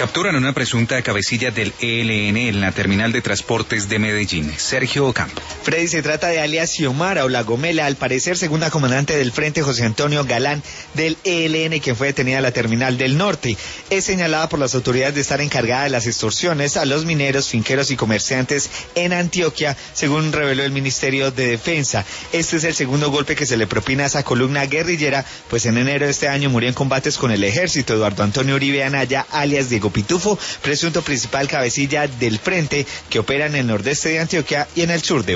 Capturan una presunta cabecilla del ELN en la terminal de transportes de Medellín. Sergio Ocampo. Freddy, se trata de alias Xiomara o La Gomela, al parecer segunda comandante del Frente José Antonio Galán del ELN, quien fue detenida en la terminal del norte. Es señalada por las autoridades de estar encargada de las extorsiones a los mineros, finqueros y comerciantes en Antioquia, según reveló el Ministerio de Defensa. Este es el segundo golpe que se le propina a esa columna guerrillera, pues en enero de este año murió en combates con el ejército Eduardo Antonio Uribe Anaya, alias Diego Pitufo, presunto principal cabecilla del frente que opera en el nordeste de Antioquia y en el sur de